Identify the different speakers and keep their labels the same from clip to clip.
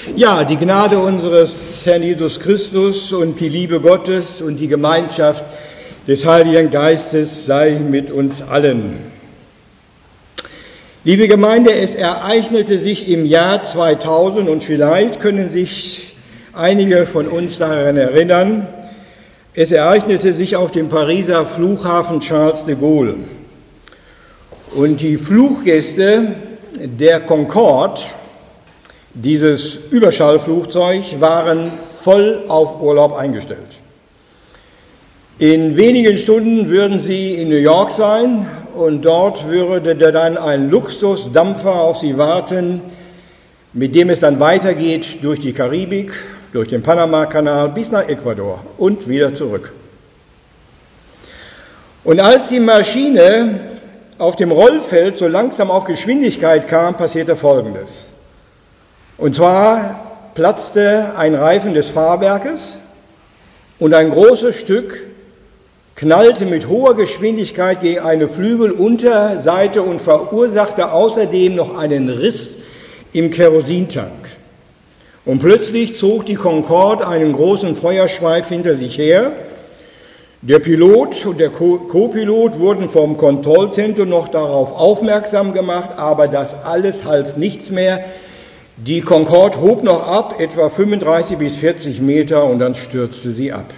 Speaker 1: Ja, die Gnade unseres Herrn Jesus Christus und die Liebe Gottes und die Gemeinschaft des Heiligen Geistes sei mit uns allen. Liebe Gemeinde, es ereignete sich im Jahr 2000 und vielleicht können sich einige von uns daran erinnern, es ereignete sich auf dem Pariser Flughafen Charles de Gaulle. Und die Fluggäste der Concorde, dieses Überschallflugzeug, waren voll auf Urlaub eingestellt. In wenigen Stunden würden sie in New York sein und dort würde dann ein Luxusdampfer auf sie warten, mit dem es dann weitergeht durch die Karibik, durch den Panamakanal bis nach Ecuador und wieder zurück. Und als die Maschine auf dem Rollfeld so langsam auf Geschwindigkeit kam, passierte Folgendes. Und zwar platzte ein Reifen des Fahrwerkes und ein großes Stück knallte mit hoher Geschwindigkeit gegen eine Flügelunterseite und verursachte außerdem noch einen Riss im Kerosintank. Und plötzlich zog die Concorde einen großen Feuerschweif hinter sich her. Der Pilot und der Co-Pilot wurden vom Kontrollzentrum noch darauf aufmerksam gemacht, aber das alles half nichts mehr. Die Concorde hob noch ab, etwa 35 bis 40 Meter, und dann stürzte sie ab.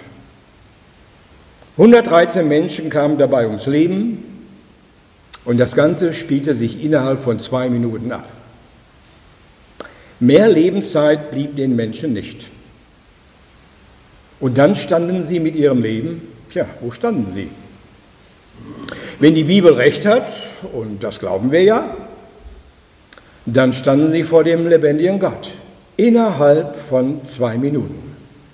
Speaker 1: 113 Menschen kamen dabei ums Leben und das Ganze spielte sich innerhalb von 2 Minuten ab. Mehr Lebenszeit blieb den Menschen nicht. Und dann standen sie mit ihrem Leben, wo standen sie? Wenn die Bibel recht hat, und das glauben wir ja, dann standen sie vor dem lebendigen Gott, innerhalb von 2 Minuten.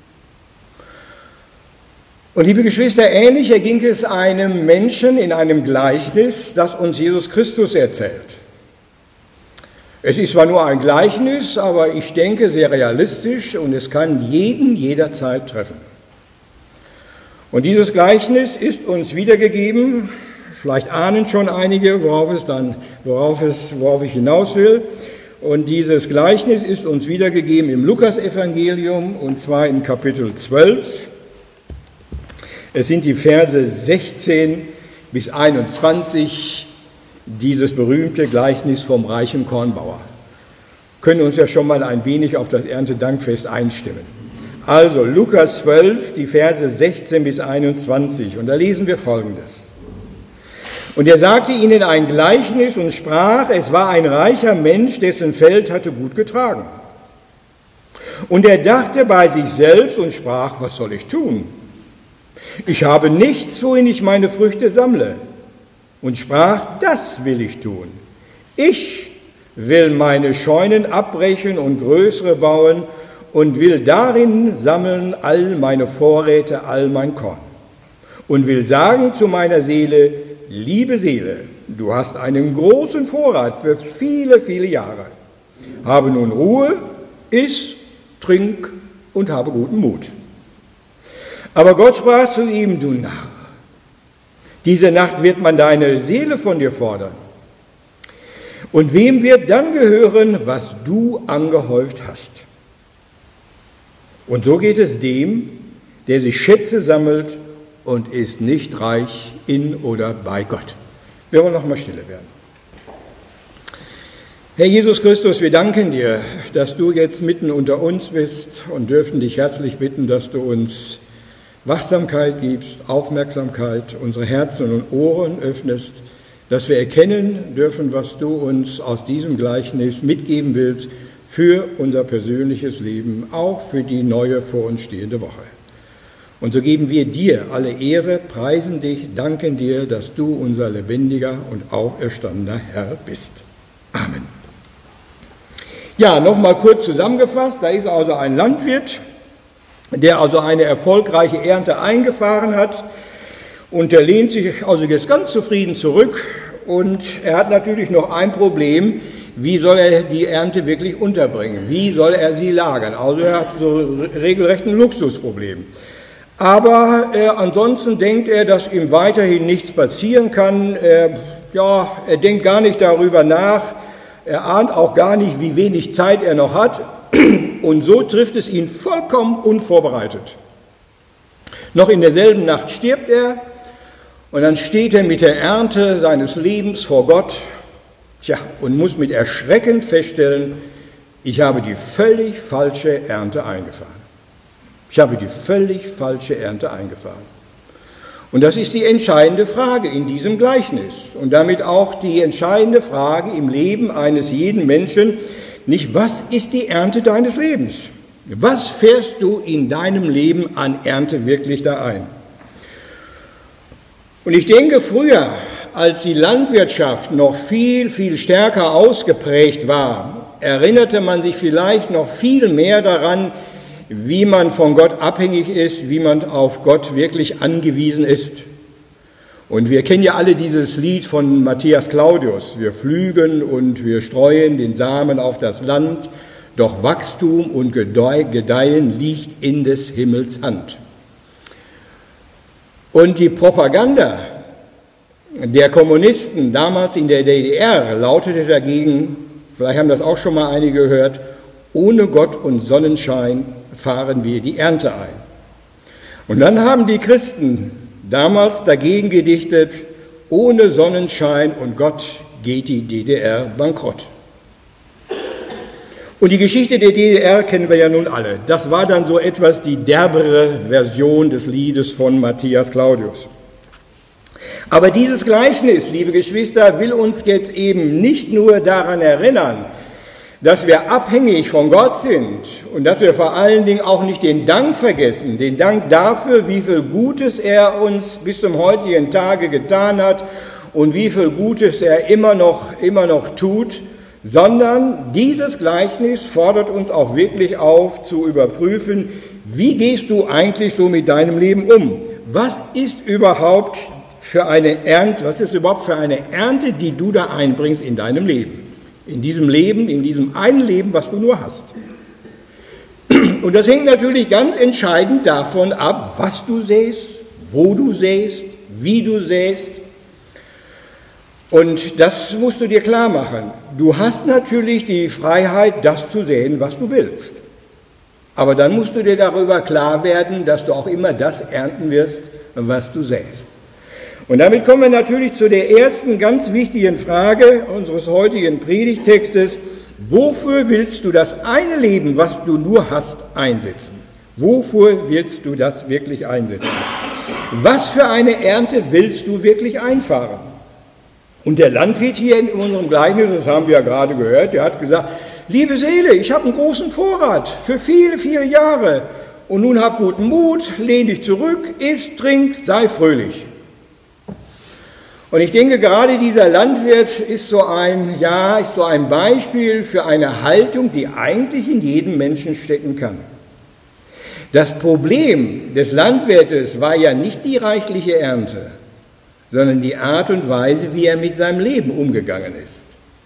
Speaker 1: Und liebe Geschwister, ähnlich erging es einem Menschen in einem Gleichnis, das uns Jesus Christus erzählt. Es ist zwar nur ein Gleichnis, aber ich denke sehr realistisch und es kann jeden jederzeit treffen. Und dieses Gleichnis ist uns wiedergegeben. Vielleicht ahnen schon einige, worauf ich hinaus will. Und dieses Gleichnis ist uns wiedergegeben im Lukasevangelium, und zwar in Kapitel 12. Es sind die Verse 16 bis 21, dieses berühmte Gleichnis vom reichen Kornbauer. Können uns ja schon mal ein wenig auf das Erntedankfest einstimmen. Also Lukas 12, die Verse 16 bis 21, und da lesen wir Folgendes. Und er sagte ihnen ein Gleichnis und sprach, es war ein reicher Mensch, dessen Feld hatte gut getragen. Und er dachte bei sich selbst und sprach, was soll ich tun? Ich habe nichts, wohin ich meine Früchte sammle. Und sprach, das will ich tun. Ich will meine Scheunen abbrechen und größere bauen und will darin sammeln all meine Vorräte, all mein Korn. Und will sagen zu meiner Seele, liebe Seele, du hast einen großen Vorrat für viele, viele Jahre. Habe nun Ruhe, iss, trink und habe guten Mut. Aber Gott sprach zu ihm, du Narr, diese Nacht wird man deine Seele von dir fordern. Und wem wird dann gehören, was du angehäuft hast? Und so geht es dem, der sich Schätze sammelt und ist nicht reich in oder bei Gott. Wir wollen noch mal stille werden. Herr Jesus Christus, wir danken dir, dass du jetzt mitten unter uns bist und dürfen dich herzlich bitten, dass du uns Wachsamkeit gibst, Aufmerksamkeit, unsere Herzen und Ohren öffnest, dass wir erkennen dürfen, was du uns aus diesem Gleichnis mitgeben willst für unser persönliches Leben, auch für die neue vor uns stehende Woche. Und so geben wir dir alle Ehre, preisen dich, danken dir, dass du unser lebendiger und auferstandener Herr bist. Amen. Ja, nochmal kurz zusammengefasst, da ist also ein Landwirt, der also eine erfolgreiche Ernte eingefahren hat, und der lehnt sich also jetzt ganz zufrieden zurück, und er hat natürlich noch ein Problem: Wie soll er die Ernte wirklich unterbringen? Wie soll er sie lagern? Also er hat so regelrecht ein Luxusproblem. Aber ansonsten denkt er, dass ihm weiterhin nichts passieren kann. Er denkt gar nicht darüber nach. Er ahnt auch gar nicht, wie wenig Zeit er noch hat. und so trifft es ihn vollkommen unvorbereitet. Noch in derselben Nacht stirbt er und dann steht er mit der Ernte seines Lebens vor Gott und muss mit Erschrecken feststellen, ich habe die völlig falsche Ernte eingefahren. Ich habe die völlig falsche Ernte eingefahren. Und das ist die entscheidende Frage in diesem Gleichnis und damit auch die entscheidende Frage im Leben eines jeden Menschen, nicht was ist die Ernte deines Lebens? Was fährst du in deinem Leben an Ernte wirklich da ein? Und ich denke, früher, als die Landwirtschaft noch viel, viel stärker ausgeprägt war, erinnerte man sich vielleicht noch viel mehr daran, wie man von Gott abhängig ist, wie man auf Gott wirklich angewiesen ist. Und wir kennen ja alle dieses Lied von Matthias Claudius. Wir pflügen und wir streuen den Samen auf das Land, doch Wachstum und Gedeihen liegt in des Himmels Hand. Und die Propaganda der Kommunisten damals in der DDR lautete dagegen, vielleicht haben das auch schon mal einige gehört, ohne Gott und Sonnenschein fahren wir die Ernte ein. Und dann haben die Christen damals dagegen gedichtet, ohne Sonnenschein und Gott geht die DDR bankrott. Und die Geschichte der DDR kennen wir ja nun alle. Das war dann so etwas die derbere Version des Liedes von Matthias Claudius. Aber dieses Gleichnis, liebe Geschwister, will uns jetzt eben nicht nur daran erinnern, dass wir abhängig von Gott sind und dass wir vor allen Dingen auch nicht den Dank vergessen, den Dank dafür, wie viel Gutes er uns bis zum heutigen Tage getan hat und wie viel Gutes er immer noch tut, sondern dieses Gleichnis fordert uns auch wirklich auf, zu überprüfen, wie gehst du eigentlich so mit deinem Leben um? Was ist überhaupt für eine Ernte, die du da einbringst in deinem Leben? In diesem einen Leben, was du nur hast. Und das hängt natürlich ganz entscheidend davon ab, was du säst, wo du säst, wie du säst. Und das musst du dir klar machen. Du hast natürlich die Freiheit, das zu säen, was du willst. Aber dann musst du dir darüber klar werden, dass du auch immer das ernten wirst, was du säst. Und damit kommen wir natürlich zu der ersten ganz wichtigen Frage unseres heutigen Predigtextes. Wofür willst du das eine Leben, was du nur hast, einsetzen? Wofür willst du das wirklich einsetzen? Was für eine Ernte willst du wirklich einfahren? Und der Landwirt hier in unserem Gleichnis, das haben wir ja gerade gehört, der hat gesagt, liebe Seele, ich habe einen großen Vorrat für viele, viele Jahre. Und nun hab guten Mut, lehn dich zurück, iss, trink, sei fröhlich. Und ich denke, gerade dieser Landwirt ist so ein Beispiel für eine Haltung, die eigentlich in jedem Menschen stecken kann. Das Problem des Landwirtes war ja nicht die reichliche Ernte, sondern die Art und Weise, wie er mit seinem Leben umgegangen ist.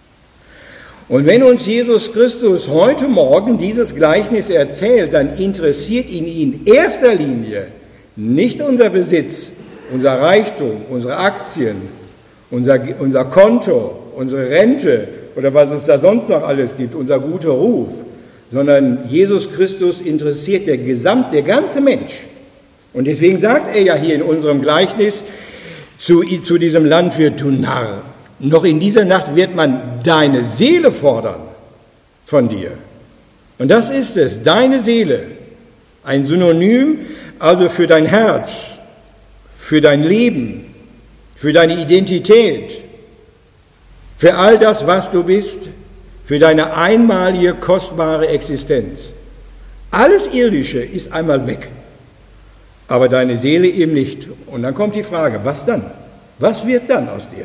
Speaker 1: Und wenn uns Jesus Christus heute Morgen dieses Gleichnis erzählt, dann interessiert ihn in erster Linie nicht unser Besitz, unser Reichtum, unsere Aktien, unser Konto, unsere Rente oder was es da sonst noch alles gibt, unser guter Ruf, sondern Jesus Christus interessiert der ganze Mensch. Und deswegen sagt er ja hier in unserem Gleichnis zu diesem Landwirt, du Narr, noch in dieser Nacht wird man deine Seele fordern von dir. Und das ist es, deine Seele, ein Synonym also für dein Herz, für dein Leben, für deine Identität, für all das, was du bist, für deine einmalige, kostbare Existenz. Alles Irdische ist einmal weg, aber deine Seele eben nicht. Und dann kommt die Frage, was dann? Was wird dann aus dir?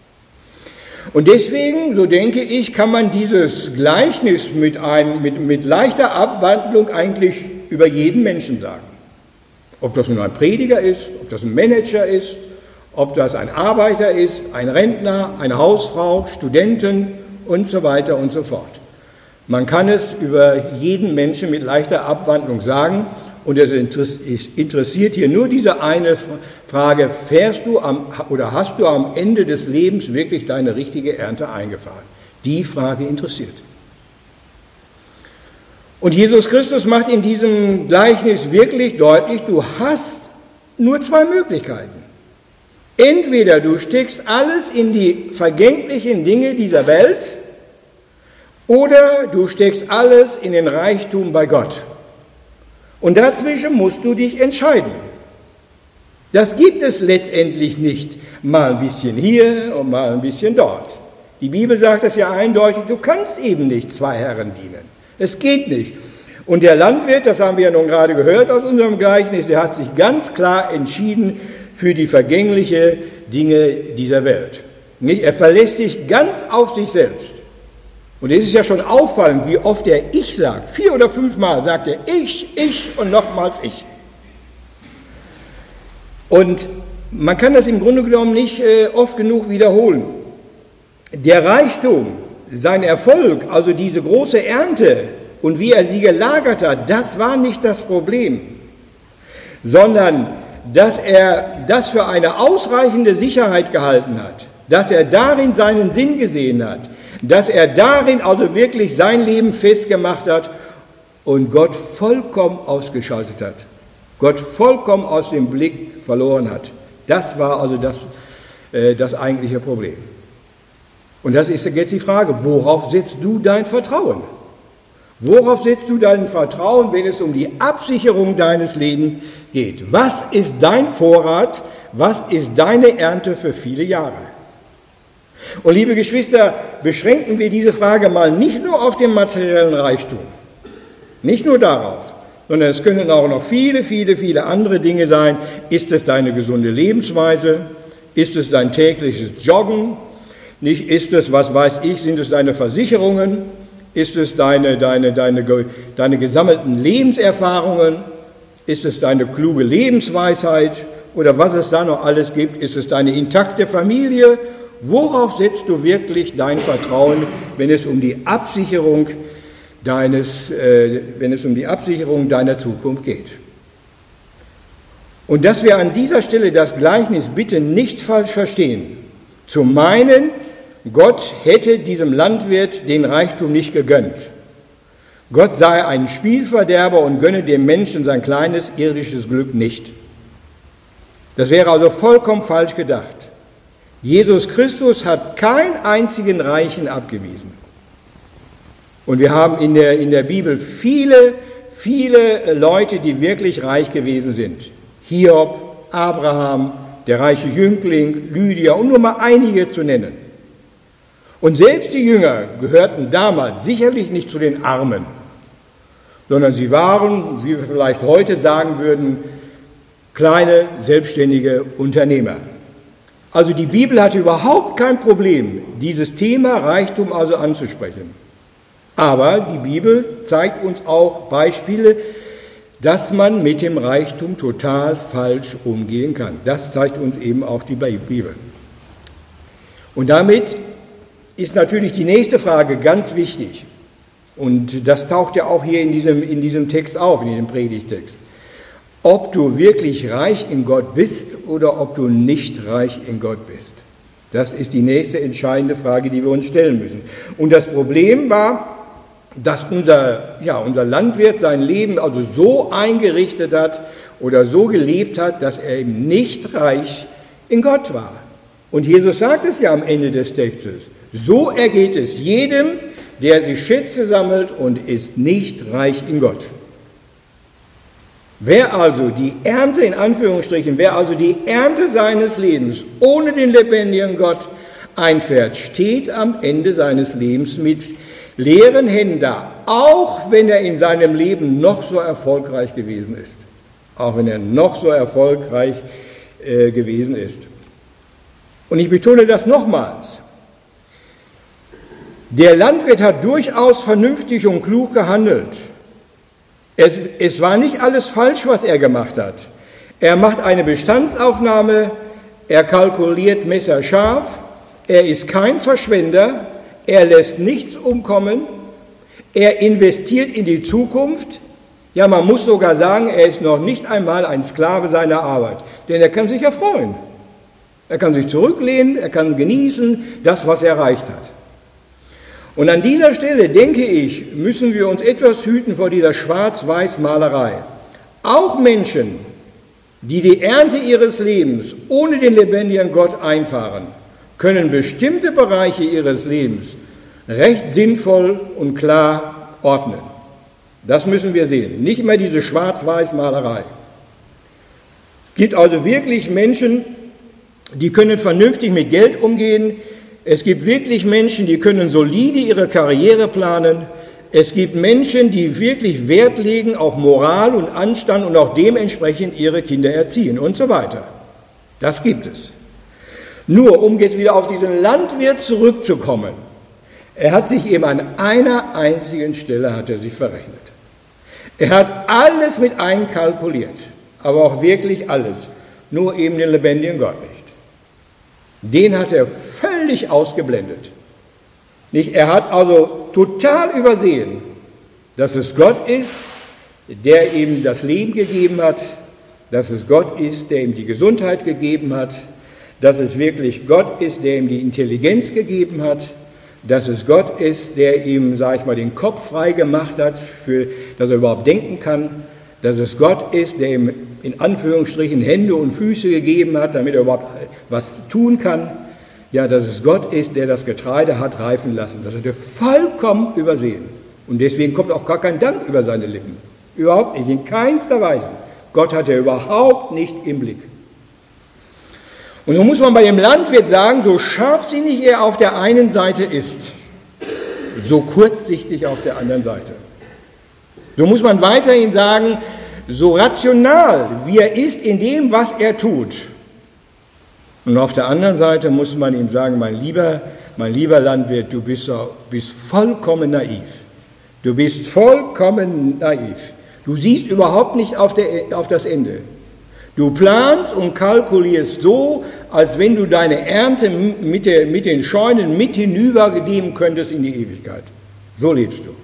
Speaker 1: Und deswegen, so denke ich, kann man dieses Gleichnis mit leichter Abwandlung eigentlich über jeden Menschen sagen. Ob das nun ein Prediger ist, ob das ein Manager ist, ob das ein Arbeiter ist, ein Rentner, eine Hausfrau, Studenten und so weiter und so fort. Man kann es über jeden Menschen mit leichter Abwandlung sagen und es interessiert hier nur diese eine Frage, hast du am Ende des Lebens wirklich deine richtige Ernte eingefahren? Die Frage interessiert. Und Jesus Christus macht in diesem Gleichnis wirklich deutlich, du hast nur zwei Möglichkeiten. Entweder du steckst alles in die vergänglichen Dinge dieser Welt oder du steckst alles in den Reichtum bei Gott. Und dazwischen musst du dich entscheiden. Das gibt es letztendlich nicht, mal ein bisschen hier und mal ein bisschen dort. Die Bibel sagt es ja eindeutig, du kannst eben nicht zwei Herren dienen. Es geht nicht. Und der Landwirt, das haben wir ja nun gerade gehört aus unserem Gleichnis, der hat sich ganz klar entschieden für die vergänglichen Dinge dieser Welt. Er verlässt sich ganz auf sich selbst. Und es ist ja schon auffallend, wie oft er Ich sagt. 4 oder 5 Mal sagt er ich und nochmals ich. Und man kann das im Grunde genommen nicht oft genug wiederholen. Der Reichtum, sein Erfolg, also diese große Ernte und wie er sie gelagert hat, das war nicht das Problem, sondern dass er das für eine ausreichende Sicherheit gehalten hat, dass er darin seinen Sinn gesehen hat, dass er darin also wirklich sein Leben festgemacht hat und Gott vollkommen ausgeschaltet hat, Gott vollkommen aus dem Blick verloren hat. Das war also das eigentliche Problem. Und das ist jetzt die Frage, worauf setzt du dein Vertrauen? Worauf setzt du dein Vertrauen, wenn es um die Absicherung deines Lebens geht? Was ist dein Vorrat? Was ist deine Ernte für viele Jahre? Und liebe Geschwister, beschränken wir diese Frage mal nicht nur auf den materiellen Reichtum, nicht nur darauf, sondern es können auch noch viele andere Dinge sein. Ist es deine gesunde Lebensweise? Ist es dein tägliches Joggen? Nicht ist es, was weiß ich, sind es deine Versicherungen? Ist es deine gesammelten Lebenserfahrungen? Ist es deine kluge Lebensweisheit? Oder was es da noch alles gibt? Ist es deine intakte Familie? Worauf setzt du wirklich dein Vertrauen, wenn es um die Absicherung deiner Zukunft geht? Und dass wir an dieser Stelle das Gleichnis bitte nicht falsch verstehen. Zu meinen, Gott hätte diesem Landwirt den Reichtum nicht gegönnt. Gott sei ein Spielverderber und gönne dem Menschen sein kleines irdisches Glück nicht. Das wäre also vollkommen falsch gedacht. Jesus Christus hat keinen einzigen Reichen abgewiesen. Und wir haben in der Bibel viele Leute, die wirklich reich gewesen sind. Hiob, Abraham, der reiche Jüngling, Lydia, um nur mal einige zu nennen. Und selbst die Jünger gehörten damals sicherlich nicht zu den Armen, sondern sie waren, wie wir vielleicht heute sagen würden, kleine, selbstständige Unternehmer. Also die Bibel hatte überhaupt kein Problem, dieses Thema Reichtum also anzusprechen. Aber die Bibel zeigt uns auch Beispiele, dass man mit dem Reichtum total falsch umgehen kann. Das zeigt uns eben auch die Bibel. Und damit ist natürlich die nächste Frage ganz wichtig. Und das taucht ja auch hier in diesem Text auf, in diesem Predigtext. Ob du wirklich reich in Gott bist oder ob du nicht reich in Gott bist. Das ist die nächste entscheidende Frage, die wir uns stellen müssen. Und das Problem war, dass unser Landwirt sein Leben also so eingerichtet hat oder so gelebt hat, dass er eben nicht reich in Gott war. Und Jesus sagt es ja am Ende des Textes. So ergeht es jedem, der sich Schätze sammelt und ist nicht reich in Gott. Wer also die Ernte, in Anführungsstrichen, wer also die Ernte seines Lebens ohne den lebendigen Gott einfährt, steht am Ende seines Lebens mit leeren Händen da, auch wenn er in seinem Leben noch so erfolgreich gewesen ist. Auch wenn er noch so erfolgreich gewesen ist. Und ich betone das nochmals. Der Landwirt hat durchaus vernünftig und klug gehandelt. Es war nicht alles falsch, was er gemacht hat. Er macht eine Bestandsaufnahme, er kalkuliert messerscharf, er ist kein Verschwender, er lässt nichts umkommen, er investiert in die Zukunft. Ja, man muss sogar sagen, er ist noch nicht einmal ein Sklave seiner Arbeit, denn er kann sich ja freuen. Er kann sich zurücklehnen, er kann genießen das, was er erreicht hat. Und an dieser Stelle, denke ich, müssen wir uns etwas hüten vor dieser Schwarz-Weiß-Malerei. Auch Menschen, die die Ernte ihres Lebens ohne den lebendigen Gott einfahren, können bestimmte Bereiche ihres Lebens recht sinnvoll und klar ordnen. Das müssen wir sehen. Nicht immer diese Schwarz-Weiß-Malerei. Es gibt also wirklich Menschen, die können vernünftig mit Geld umgehen. Es gibt wirklich Menschen, die können solide ihre Karriere planen. Es gibt Menschen, die wirklich Wert legen auf Moral und Anstand und auch dementsprechend ihre Kinder erziehen und so weiter. Das gibt es. Nur, um jetzt wieder auf diesen Landwirt zurückzukommen, er hat sich eben an einer einzigen Stelle hat er sich verrechnet. Er hat alles mit einkalkuliert, aber auch wirklich alles, nur eben den lebendigen Gott nicht. Den hat er völlig ausgeblendet. Er hat also total übersehen, dass es Gott ist, der ihm das Leben gegeben hat, dass es Gott ist, der ihm die Gesundheit gegeben hat, dass es wirklich Gott ist, der ihm die Intelligenz gegeben hat, dass es Gott ist, der ihm, sage ich mal, den Kopf frei gemacht hat, dass er überhaupt denken kann, dass es Gott ist, der ihm in Anführungsstrichen Hände und Füße gegeben hat, damit er überhaupt was tun kann. Ja, dass es Gott ist, der das Getreide hat reifen lassen. Das hat er vollkommen übersehen. Und deswegen kommt auch gar kein Dank über seine Lippen. Überhaupt nicht, in keinster Weise. Gott hat er überhaupt nicht im Blick. Und nun muss man bei dem Landwirt sagen, so scharfsinnig er auf der einen Seite ist, so kurzsichtig auf der anderen Seite. So muss man weiterhin sagen, so rational wie er ist in dem, was er tut. Und auf der anderen Seite muss man ihm sagen, mein lieber Landwirt, du bist vollkommen naiv. Du bist vollkommen naiv. Du siehst überhaupt nicht auf das Ende. Du planst und kalkulierst so, als wenn du deine Ernte mit den Scheunen mit hinübernehmen könntest in die Ewigkeit. So lebst du.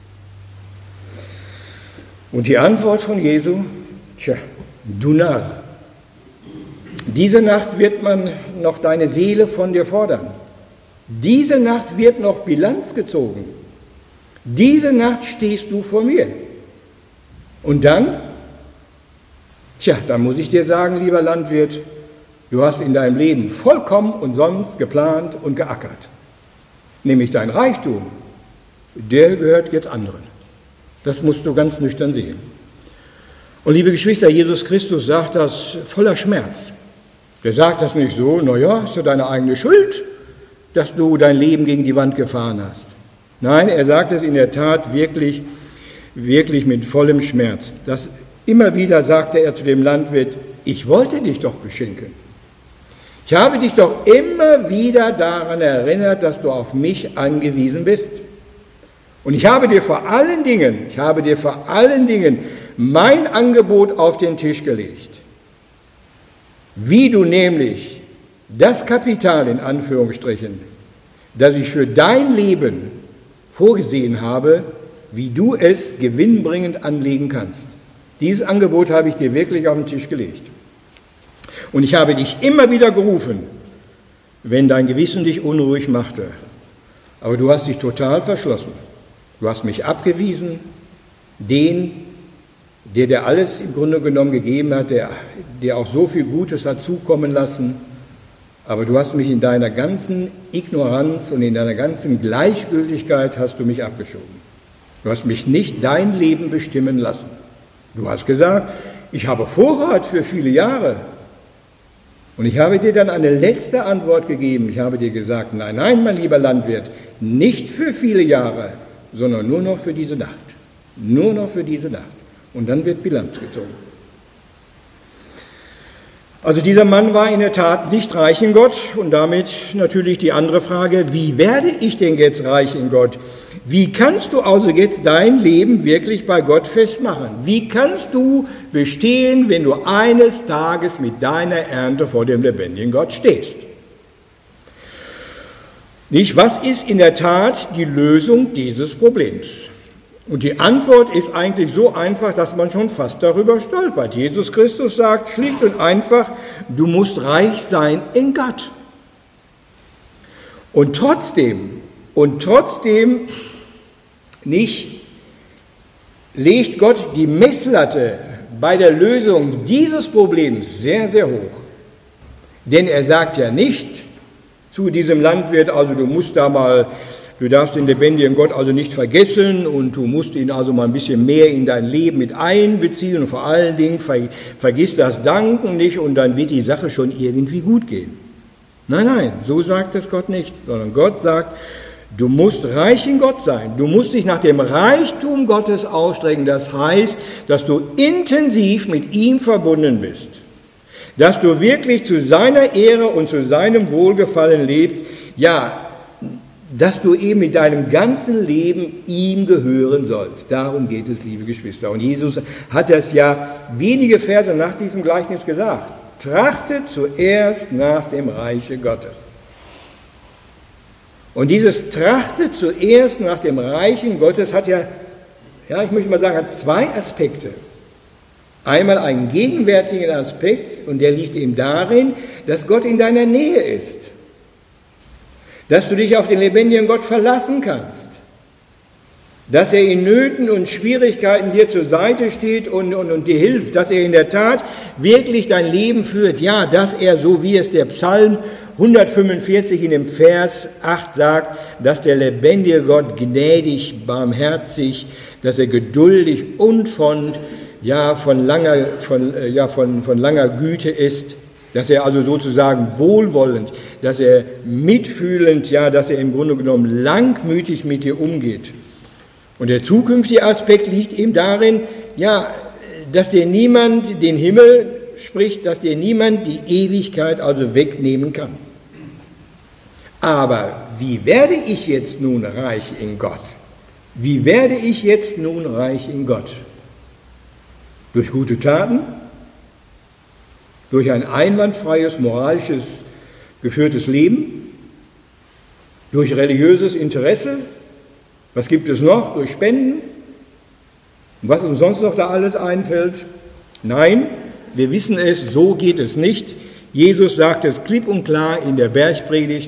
Speaker 1: Und die Antwort von Jesu, du Narr, diese Nacht wird man noch deine Seele von dir fordern. Diese Nacht wird noch Bilanz gezogen. Diese Nacht stehst du vor mir. Und dann, dann muss ich dir sagen, lieber Landwirt, du hast in deinem Leben vollkommen umsonst geplant und geackert. Nämlich dein Reichtum, der gehört jetzt anderen. Das musst du ganz nüchtern sehen. Und liebe Geschwister, Jesus Christus sagt das voller Schmerz. Der sagt das nicht so, ist ja deine eigene Schuld, dass du dein Leben gegen die Wand gefahren hast. Nein, er sagt es in der Tat wirklich, wirklich mit vollem Schmerz. Immer wieder sagte er zu dem Landwirt, ich wollte dich doch beschenken. Ich habe dich doch immer wieder daran erinnert, dass du auf mich angewiesen bist. Und ich habe dir vor allen Dingen mein Angebot auf den Tisch gelegt. Wie du nämlich das Kapital, in Anführungsstrichen, das ich für dein Leben vorgesehen habe, wie du es gewinnbringend anlegen kannst. Dieses Angebot habe ich dir wirklich auf den Tisch gelegt. Und ich habe dich immer wieder gerufen, wenn dein Gewissen dich unruhig machte. Aber du hast dich total verschlossen. Du hast mich abgewiesen, der dir alles im Grunde genommen gegeben hat, der auch so viel Gutes hat zukommen lassen. Aber du hast mich in deiner ganzen Ignoranz und in deiner ganzen Gleichgültigkeit hast du mich abgeschoben. Du hast mich nicht dein Leben bestimmen lassen. Du hast gesagt, ich habe Vorrat für viele Jahre. Und ich habe dir dann eine letzte Antwort gegeben. Ich habe dir gesagt, nein, mein lieber Landwirt, nicht für viele Jahre, sondern nur noch für diese Nacht. Nur noch für diese Nacht. Und dann wird Bilanz gezogen. Also dieser Mann war in der Tat nicht reich in Gott und damit natürlich die andere Frage, wie werde ich denn jetzt reich in Gott? Wie kannst du also jetzt dein Leben wirklich bei Gott festmachen? Wie kannst du bestehen, wenn du eines Tages mit deiner Ernte vor dem lebendigen Gott stehst? Nicht, was ist in der Tat die Lösung dieses Problems? Und die Antwort ist eigentlich so einfach, dass man schon fast darüber stolpert. Jesus Christus sagt schlicht und einfach, du musst reich sein in Gott. Und trotzdem Und trotzdem legt Gott die Messlatte bei der Lösung dieses Problems sehr, sehr hoch. Denn er sagt ja nicht zu diesem Landwirt, also du darfst den lebendigen Gott also nicht vergessen und du musst ihn also mal ein bisschen mehr in dein Leben mit einbeziehen und vor allen Dingen vergiss das Danken nicht und dann wird die Sache schon irgendwie gut gehen. Nein, so sagt es Gott nicht, sondern Gott sagt, du musst reich in Gott sein. Du musst dich nach dem Reichtum Gottes ausstrecken. Das heißt, dass du intensiv mit ihm verbunden bist. Dass du wirklich zu seiner Ehre und zu seinem Wohlgefallen lebst. Ja, dass du eben mit deinem ganzen Leben ihm gehören sollst. Darum geht es, liebe Geschwister. Und Jesus hat das ja wenige Verse nach diesem Gleichnis gesagt. Trachtet zuerst nach dem Reiche Gottes. Und dieses Trachtet zuerst nach dem Reichen Gottes hat ich möchte mal sagen, hat zwei Aspekte. Einmal einen gegenwärtigen Aspekt, und der liegt eben darin, dass Gott in deiner Nähe ist. Dass du dich auf den lebendigen Gott verlassen kannst. Dass er in Nöten und Schwierigkeiten dir zur Seite steht und dir hilft. Dass er in der Tat wirklich dein Leben führt. Ja, dass er, so wie es der Psalm 145 in dem Vers 8 sagt, dass der lebendige Gott gnädig, barmherzig, dass er geduldig und von langer Güte ist, dass er also sozusagen wohlwollend, dass er mitfühlend, dass er im Grunde genommen langmütig mit dir umgeht. Und der zukünftige Aspekt liegt eben darin, dass dir niemand den Himmel spricht, dass dir niemand die Ewigkeit also wegnehmen kann. Aber wie werde ich jetzt nun reich in Gott? Wie werde ich jetzt nun reich in Gott? Durch gute Taten? Durch ein einwandfreies, moralisches, geführtes Leben? Durch religiöses Interesse? Was gibt es noch? Durch Spenden? Und was uns sonst noch da alles einfällt? Nein, wir wissen es, so geht es nicht. Jesus sagt es klipp und klar in der Bergpredigt.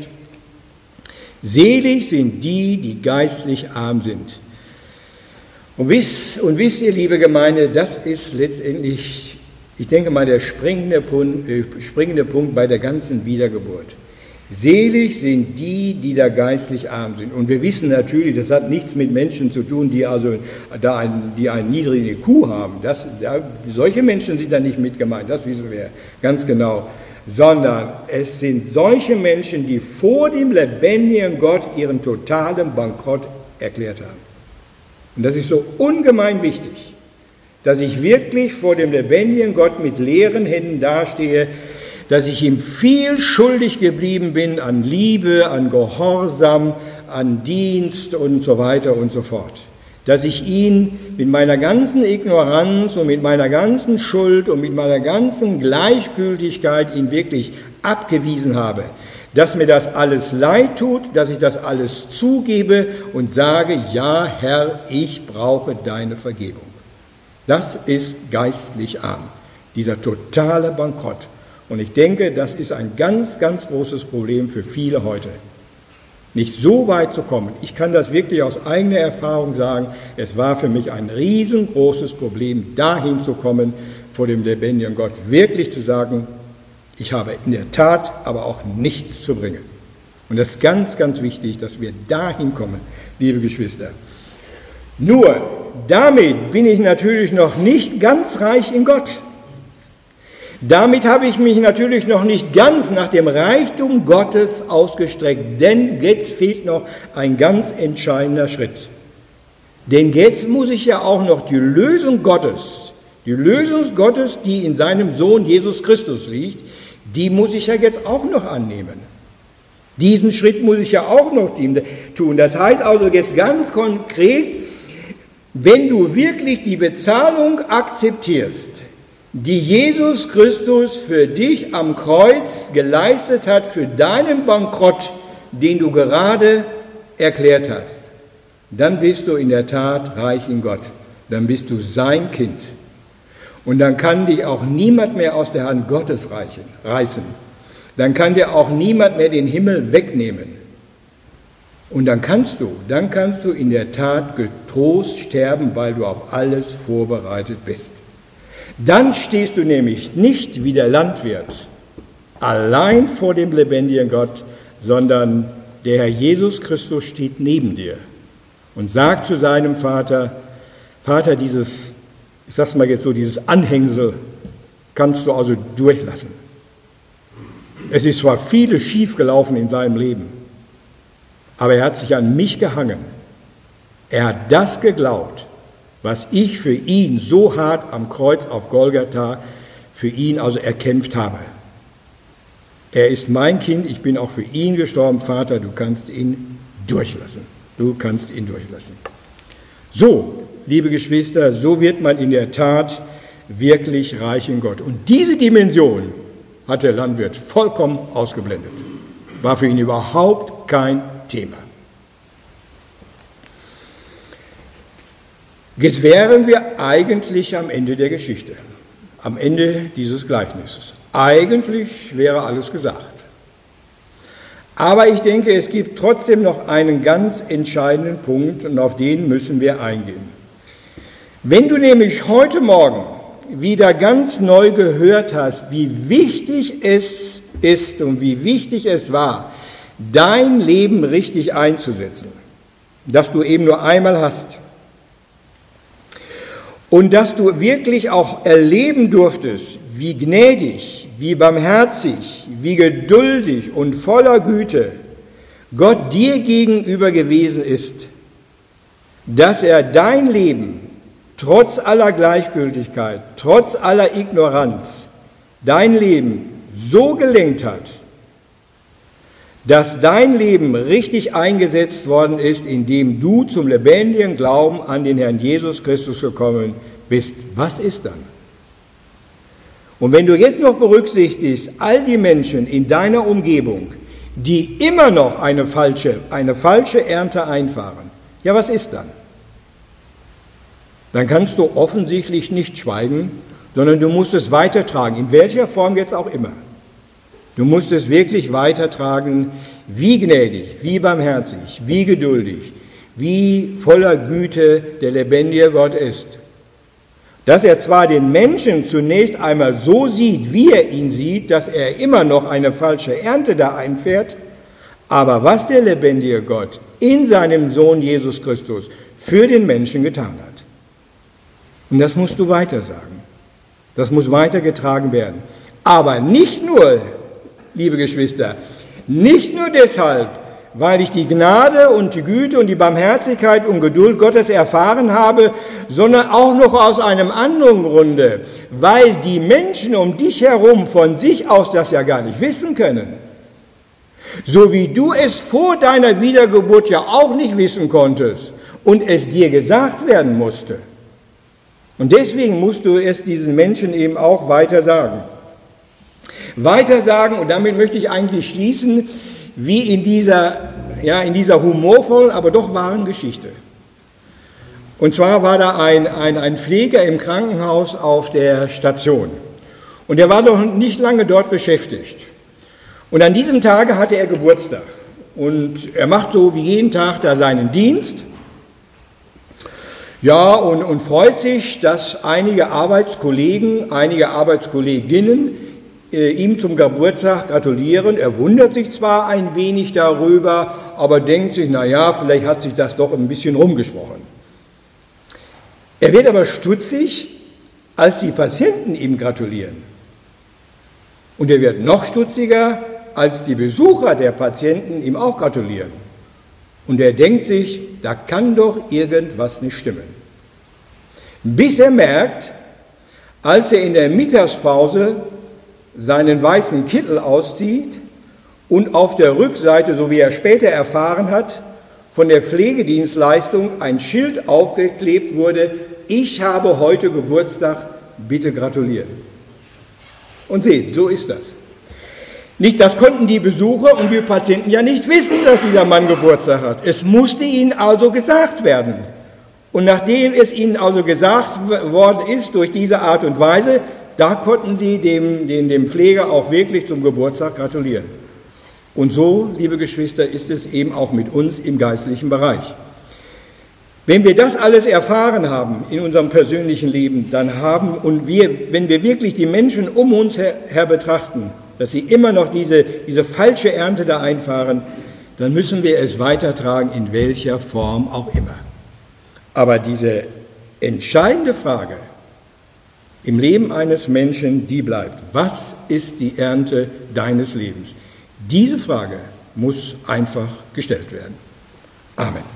Speaker 1: Selig sind die, die geistlich arm sind. Und wisst ihr, liebe Gemeinde, das ist letztendlich, ich denke mal, der springende Punkt bei der ganzen Wiedergeburt. Selig sind die, die da geistlich arm sind. Und wir wissen natürlich, das hat nichts mit Menschen zu tun, die einen niedrigen IQ haben. Solche Menschen sind da nicht mit gemeint, das wissen wir ganz genau. Sondern es sind solche Menschen, die vor dem lebendigen Gott ihren totalen Bankrott erklärt haben. Und das ist so ungemein wichtig, dass ich wirklich vor dem lebendigen Gott mit leeren Händen dastehe, dass ich ihm viel schuldig geblieben bin an Liebe, an Gehorsam, an Dienst und so weiter und so fort. Dass ich ihn mit meiner ganzen Ignoranz und mit meiner ganzen Schuld und mit meiner ganzen Gleichgültigkeit ihn wirklich abgewiesen habe. Dass mir das alles leid tut, dass ich das alles zugebe und sage, ja Herr, ich brauche deine Vergebung. Das ist geistlich arm, dieser totale Bankrott. Und ich denke, das ist ein ganz, ganz großes Problem für viele heute. Nicht so weit zu kommen. Ich kann das wirklich aus eigener Erfahrung sagen. Es war für mich ein riesengroßes Problem, dahin zu kommen, vor dem lebendigen Gott wirklich zu sagen, ich habe in der Tat aber auch nichts zu bringen. Und das ist ganz, ganz wichtig, dass wir dahin kommen, liebe Geschwister. Nur, damit bin ich natürlich noch nicht ganz reich in Gott. Damit habe ich mich natürlich noch nicht ganz nach dem Reichtum Gottes ausgestreckt, denn jetzt fehlt noch ein ganz entscheidender Schritt. Denn jetzt muss ich ja auch noch die Lösung Gottes, die in seinem Sohn Jesus Christus liegt, die muss ich ja jetzt auch noch annehmen. Diesen Schritt muss ich ja auch noch tun. Das heißt also jetzt ganz konkret, wenn du wirklich die Bezahlung akzeptierst, die Jesus Christus für dich am Kreuz geleistet hat, für deinen Bankrott, den du gerade erklärt hast, dann bist du in der Tat reich in Gott. Dann bist du sein Kind. Und dann kann dich auch niemand mehr aus der Hand Gottes reißen. Dann kann dir auch niemand mehr den Himmel wegnehmen. Und dann kannst du in der Tat getrost sterben, weil du auf alles vorbereitet bist. Dann stehst du nämlich nicht wie der Landwirt allein vor dem lebendigen Gott, sondern der Herr Jesus Christus steht neben dir und sagt zu seinem Vater, Vater, dieses Anhängsel kannst du also durchlassen. Es ist zwar vieles schiefgelaufen in seinem Leben, aber er hat sich an mich gehangen. Er hat das geglaubt, was ich für ihn so hart am Kreuz auf Golgatha für ihn also erkämpft habe. Er ist mein Kind, ich bin auch für ihn gestorben. Vater, du kannst ihn durchlassen. Du kannst ihn durchlassen. So, liebe Geschwister, so wird man in der Tat wirklich reich in Gott. Und diese Dimension hat der Landwirt vollkommen ausgeblendet. War für ihn überhaupt kein Thema. Jetzt wären wir eigentlich am Ende der Geschichte, am Ende dieses Gleichnisses. Eigentlich wäre alles gesagt. Aber ich denke, es gibt trotzdem noch einen ganz entscheidenden Punkt und auf den müssen wir eingehen. Wenn du nämlich heute Morgen wieder ganz neu gehört hast, wie wichtig es ist und wie wichtig es war, dein Leben richtig einzusetzen, das du eben nur einmal hast, und dass du wirklich auch erleben durftest, wie gnädig, wie barmherzig, wie geduldig und voller Güte Gott dir gegenüber gewesen ist, dass er dein Leben trotz aller Gleichgültigkeit, trotz aller Ignoranz, dein Leben so gelenkt hat, dass dein Leben richtig eingesetzt worden ist, indem du zum lebendigen Glauben an den Herrn Jesus Christus gekommen bist. Was ist dann? Und wenn du jetzt noch berücksichtigst, all die Menschen in deiner Umgebung, die immer noch eine falsche Ernte einfahren, ja, was ist dann? Dann kannst du offensichtlich nicht schweigen, sondern du musst es weitertragen, in welcher Form jetzt auch immer. Du musst es wirklich weitertragen, wie gnädig, wie barmherzig, wie geduldig, wie voller Güte der lebendige Gott ist. Dass er zwar den Menschen zunächst einmal so sieht, wie er ihn sieht, dass er immer noch eine falsche Ernte da einfährt, aber was der lebendige Gott in seinem Sohn Jesus Christus für den Menschen getan hat. Und das musst du weiter sagen. Das muss weitergetragen werden. Aber nicht nur, liebe Geschwister, nicht nur deshalb, weil ich die Gnade und die Güte und die Barmherzigkeit und Geduld Gottes erfahren habe, sondern auch noch aus einem anderen Grunde, weil die Menschen um dich herum von sich aus das ja gar nicht wissen können. So wie du es vor deiner Wiedergeburt ja auch nicht wissen konntest und es dir gesagt werden musste. Und deswegen musst du es diesen Menschen eben auch weiter sagen. Weiter sagen, und damit möchte ich eigentlich schließen, wie in dieser humorvollen, aber doch wahren Geschichte. Und zwar war da ein Pfleger im Krankenhaus auf der Station. Und er war noch nicht lange dort beschäftigt. Und an diesem Tage hatte er Geburtstag. Und er macht so wie jeden Tag da seinen Dienst. Ja, und freut sich, dass einige Arbeitskollegen, einige Arbeitskolleginnen ihm zum Geburtstag gratulieren. Er wundert sich zwar ein wenig darüber, aber denkt sich, naja, vielleicht hat sich das doch ein bisschen rumgesprochen. Er wird aber stutzig, als die Patienten ihm gratulieren. Und er wird noch stutziger, als die Besucher der Patienten ihm auch gratulieren. Und er denkt sich, da kann doch irgendwas nicht stimmen. Bis er merkt, als er in der Mittagspause seinen weißen Kittel auszieht und auf der Rückseite, so wie er später erfahren hat, von der Pflegedienstleistung ein Schild aufgeklebt wurde: Ich habe heute Geburtstag, bitte gratulieren. Und seht, so ist das. Nicht, das konnten die Besucher und die Patienten ja nicht wissen, dass dieser Mann Geburtstag hat. Es musste ihnen also gesagt werden. Und nachdem es ihnen also gesagt worden ist, durch diese Art und Weise, da konnten sie dem Pfleger auch wirklich zum Geburtstag gratulieren. Und so, liebe Geschwister, ist es eben auch mit uns im geistlichen Bereich. Wenn wir das alles erfahren haben in unserem persönlichen Leben, wenn wir wirklich die Menschen um uns her betrachten, dass sie immer noch diese falsche Ernte da einfahren, dann müssen wir es weitertragen, in welcher Form auch immer. Aber diese entscheidende Frage im Leben eines Menschen, die bleibt: Was ist die Ernte deines Lebens? Diese Frage muss einfach gestellt werden. Amen.